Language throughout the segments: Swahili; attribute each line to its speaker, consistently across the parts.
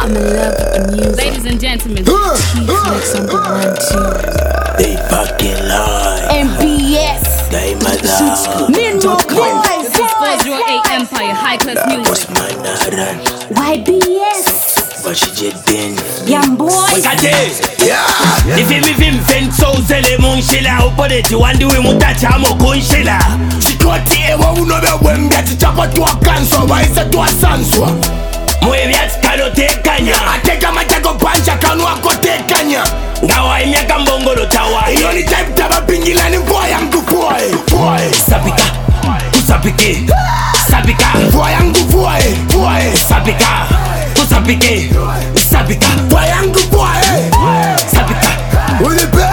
Speaker 1: I'm in love with the music.
Speaker 2: Ladies and gentlemen,
Speaker 1: T-Flex on the 1, 2.
Speaker 3: They fucking lie.
Speaker 1: MBS.
Speaker 3: They mother.
Speaker 1: Minmo boys.
Speaker 2: Expose your A Empire, high class music.
Speaker 3: What's my naran?
Speaker 1: YBS.
Speaker 3: What she just been?
Speaker 1: Young boy.
Speaker 3: If me vim so zele munshila upodeti wandiwe mutacha mokunshila
Speaker 4: Chikoti ewa unobe wembeti chako tuwa kanso waise tuwa sanswa
Speaker 3: Mwevi atikalo tekanya
Speaker 4: Ateka matako pancha kanu wako tekanya
Speaker 3: Ngawa imiaka mbongolo tawa
Speaker 4: Iyo ni type taba pingila ni mvua yangu fuae
Speaker 3: Sapika, kusapike Sapika,
Speaker 4: mvua yangu fuae
Speaker 3: Sapika, kusapike Sapika,
Speaker 4: mvua yangu fuae
Speaker 3: Sapika
Speaker 4: Ulipe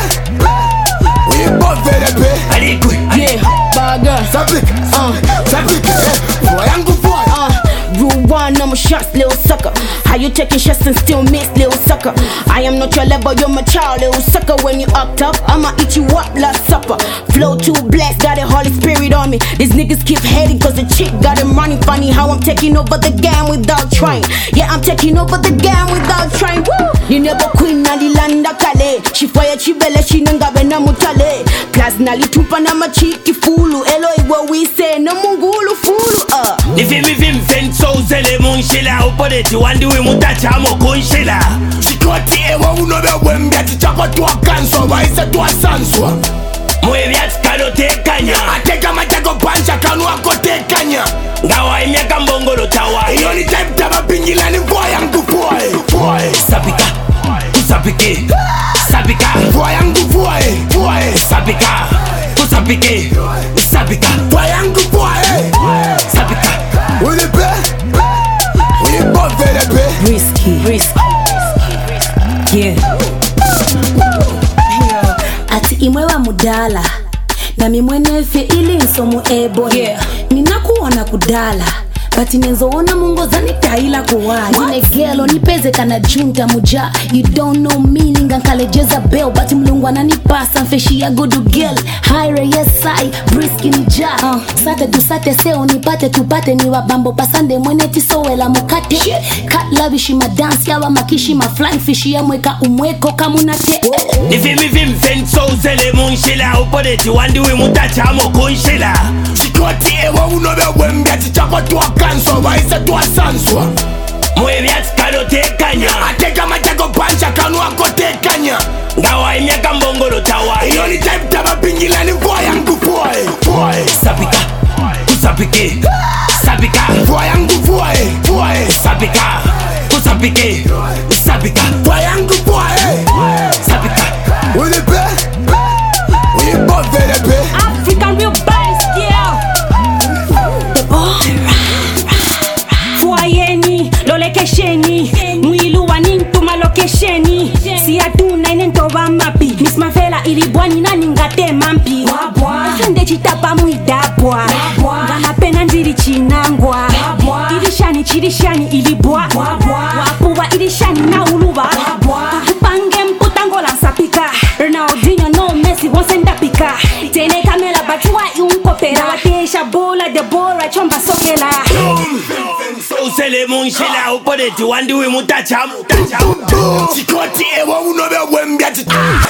Speaker 4: Ulipe
Speaker 3: Alikwe
Speaker 1: Yeah, bagger.
Speaker 4: Sapika mvua yangu fuae
Speaker 1: Rule 1, I'm a shots, little sucker. How you taking shots and still miss, little sucker? I am not your level, you're my child, little sucker. When you act up, I'ma eat you up, last supper. Flow too blessed, got a Holy Spirit on me. These niggas keep hating cause the chick got him running. Funny how I'm taking over the game without trying. Yeah, I'm taking over the game without trying. Woo! You never queen na lilanda kale. She fire chibele, she nangabe na mutale. Plus nalitupa na machiki fulu. Elo iwa we say no mungulu fulu.
Speaker 3: If me vim so zele munshila upodeti wandiwe mutacha mokunshila
Speaker 4: Chikoti ewa unobe wembeti chako tuwa kanso waise tuwa sanswa
Speaker 3: Mwevi atikalo tekanya
Speaker 4: Ateka matako pancha kanu wako tekanya
Speaker 3: Ngawa imiaka mbongolo tawa
Speaker 4: Iyo ni type taba pingila ni mvua yangu fuae
Speaker 3: Sapika, kusapike Sapika,
Speaker 4: mvua yangu fuae
Speaker 3: Sapika, kusapike Sapika,
Speaker 4: mvua yangu fuae
Speaker 3: Sapika
Speaker 4: Ulipe
Speaker 1: Risky. Yeah. Ati imwewa mudala na mimwenefe ili nsomu ebo. Yeah. Ninakuona kudala Bati nenzoona mungo zani taila kuwai Zine gelo nipeze kana junta muja You don't know me ninga nkalejeza bell Bati mlungu ananipasa mfeshi ya gudu girl Hire yes I, briski ni ja Sate tu sate seo nipate tupate ni wabambo pasande mweneti sowela mukate Kat lavishi ma dance yawa makishi ma flying fish ya mweka umweko kamunate
Speaker 3: Nifi mi vim so zele munshila upodeti wandiwe mutacha mokunshila
Speaker 4: Chikoti ewa unobe wembeti chako tuwa kanso waise tuwa sanswa
Speaker 3: Mwevi atikalo tekanya
Speaker 4: Ateka matako pancha kanu wako tekanya
Speaker 3: Ngawa imiaka mbongolo tawa
Speaker 4: Iyo ni type taba pingila ni mvua yangu fuae
Speaker 3: Sapika, kusapike Sapika,
Speaker 4: mvua yangu fuae
Speaker 3: Sapika, kusapike Sapika,
Speaker 4: mvua yangu fuae
Speaker 3: Sapika
Speaker 4: Ulipe
Speaker 2: African real bass, yeah. Fuayeni, lolekesheni Mwilu wanintuma lokesheni Si aduna inentoba mapi Miss Mafela ilibwani na ningate mampi Sende chitapa muidabwa Gana pena nziri chinangwa Chirishani ilibwa Wapuwa ilishani na uluwa Tupange mputangola sapika Ronaldinho no Messi wonsenda pika Tene kamela bachua yunkopera Watesha bola de bora chomba sokela
Speaker 3: Usele munshila upodeti wandiwe mutacha
Speaker 4: Chikoti ewa unobe wembeti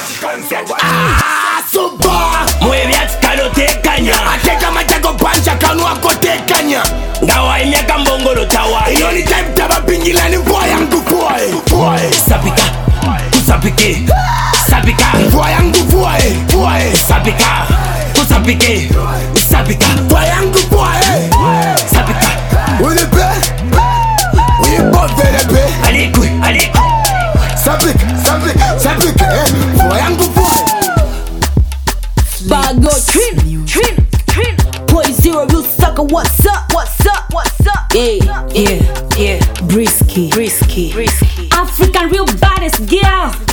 Speaker 4: Super
Speaker 3: Mwevi atikalo tekanya
Speaker 4: Ateka matako pancha kanu wako tekanya
Speaker 3: Ngawa imiaka mbongolo tawa
Speaker 4: Iyo ni type taba pingila ni mvua yangu fuae
Speaker 3: Sapika, kusapike Sapika,
Speaker 4: mvua yangu fuae
Speaker 3: Sapika, kusapike Sapika,
Speaker 4: mvua yangu fuae
Speaker 3: Sapika
Speaker 4: Ulipe
Speaker 3: Alikwe
Speaker 4: Sapika mvua yangu fuae
Speaker 1: Bago trim Point zero, you sucker, what's up? Yeah. Brisky.
Speaker 2: African real baddest girl